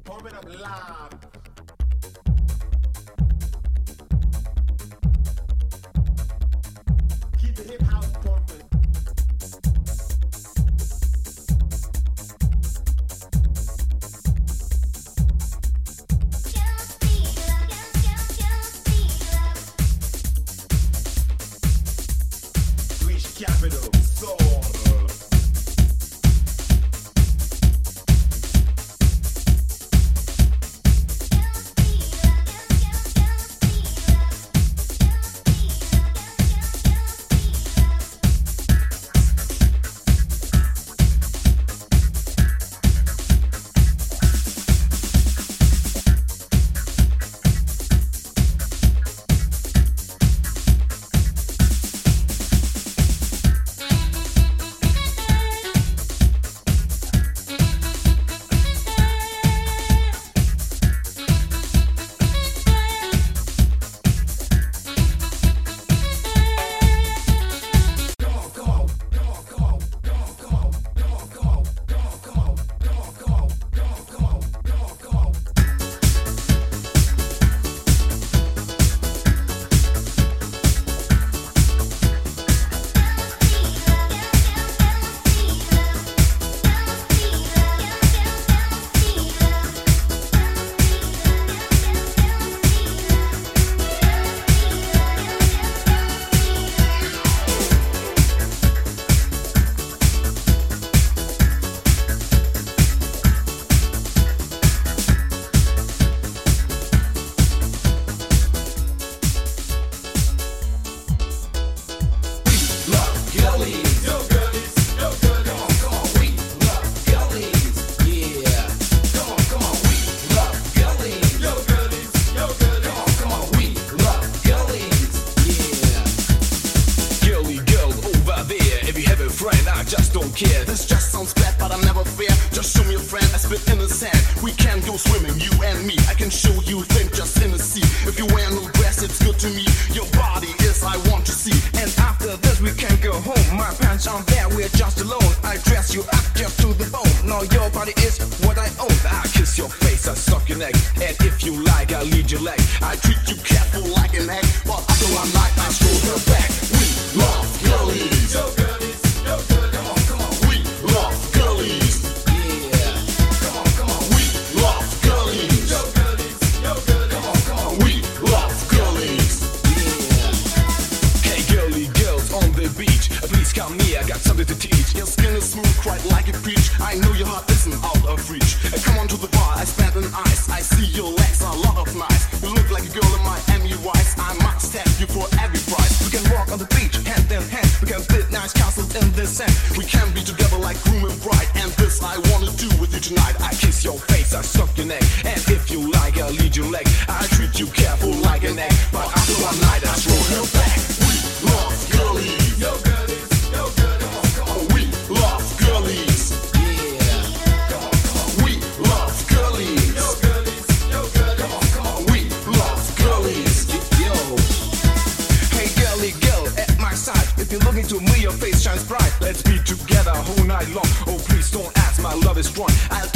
Pumping up live. Keep the hip house pumping. Reach capital, soul. Just don't care. This just sounds bad, but I'm never fair. Just show me a friend, I spit in the sand. We can go swimming, you and me. I can show you things just in the sea. If you wear no dress, it's good to me. Your body is I want to see. And after this, we can go home. My pants aren't there, we're just alone. I dress you up just to the bone. Now your body is what I own. I kiss your face, I suck your neck. And if you like, I lead your leg. I treat you careful like an egg. But after one night, I stroll her back. We love girlies. Yo, girlies. Yo, girlies. Come here, I got something to teach. Your skin is smooth, quite like a peach. I know your heart isn't out of reach. Come on to the bar, I spent an ice. I see your legs are a lot of nice. You look like a girl in Miami Vice. I must have you for every price. We can walk on the beach, hand in hand. We can build nice castles in the sand. We can be together like groom and bride. And this I wanna do with you tonight. I kiss your face, I suck your neck. And if you like, I'll lead your leg. I treat you careful like an egg. But after one night, I throw her back. We love girlies. Yo, girlies. If you're looking to me, your face shines bright. Let's be together whole night long. Oh, please don't ask, my love is strong. I'll